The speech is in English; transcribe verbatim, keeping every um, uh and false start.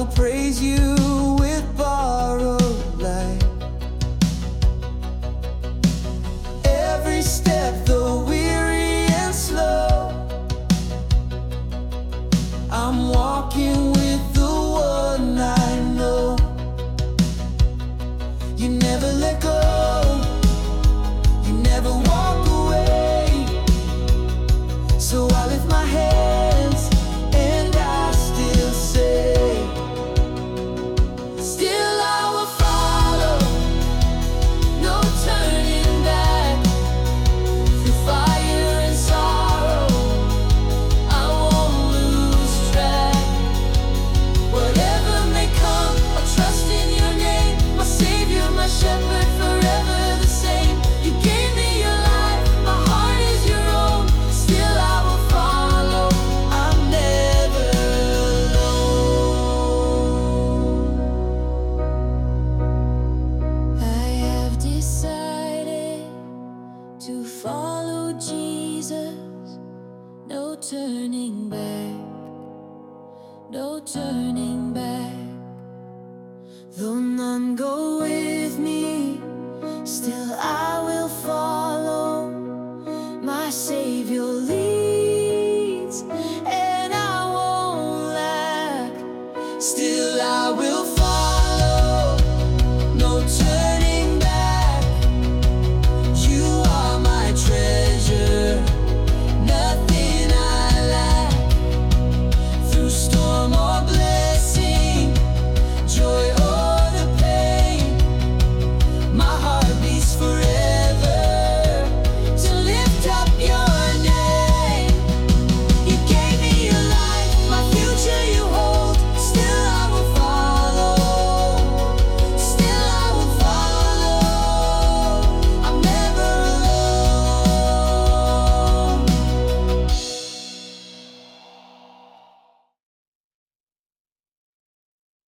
will praise you with borrowed light. Every step, though weary and slow, I'm walking with the one I know. You never let go, you never walk away. So I lift my hands and I still say, still I will follow, no turning back. Through fire and sorrow, I won't lose track. Whatever may come, I'll trust in your name. My Savior, my Shepherd, forever the same. You gave me your life, my heart is your own. Still I will follow, I'm never alone. I have decided to follow Jesus. No turning back, no turning back. Though none go with me, still I will follow. My Savior leads, and I won't lack. Still